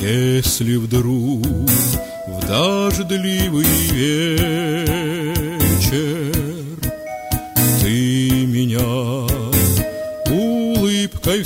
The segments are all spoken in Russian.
Если вдруг в дождливый вечер ты меня улыбкой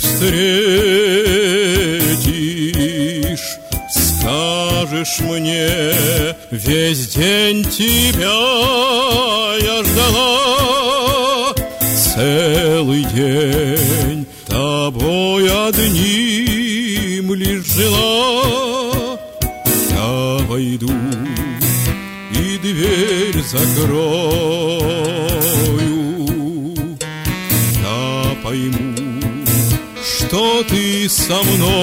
встретишь, скажешь мне: весь день тебя я ждала, целый день тобой одним лишь жила. Я войду и дверь закрою, я пойму, что ты со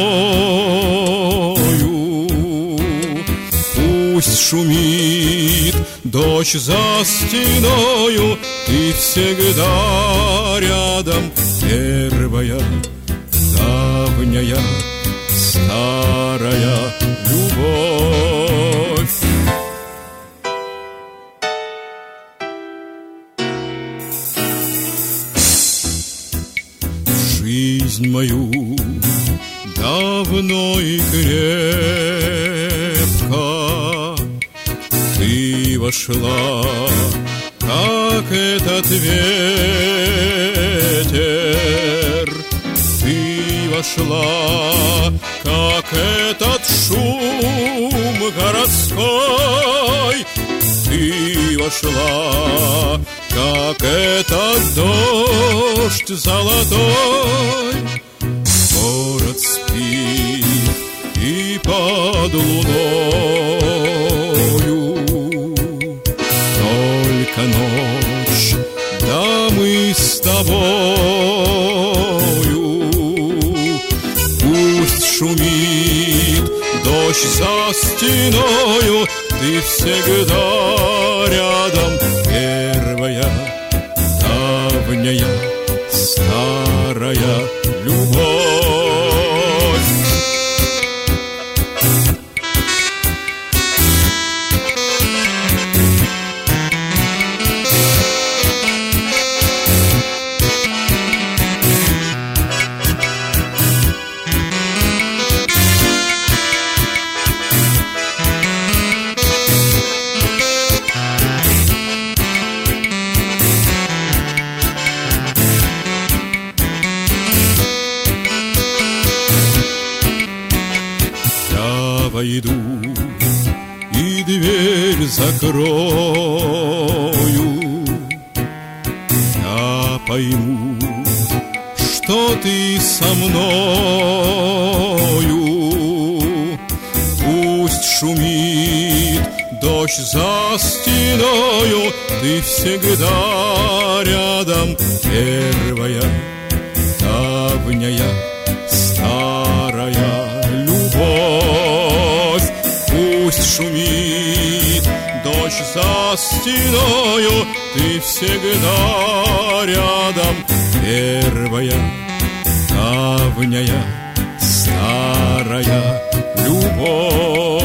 мною. Пусть шумит дождь за стеною, ты всегда рядом, первая, давняя, старая любовь. Жизнь мою давно и крепко ты вошла, как этот ветер. Ты вошла, как этот шум городской. Ты вошла, как этот дождь золотой. Город спит и под луною, только ночь, да мы с тобою. Пусть шумит дождь за стеною, ты всегда рядом, первая, давняя, старая любовь. Войду и дверь закрою, я пойму, что ты со мною. Пусть шумит дождь за стеною, ты всегда рядом, первая, давняя, старая любовь. Пусть шумит дождь за стеною, ты всегда рядом, первая, давняя, старая любовь.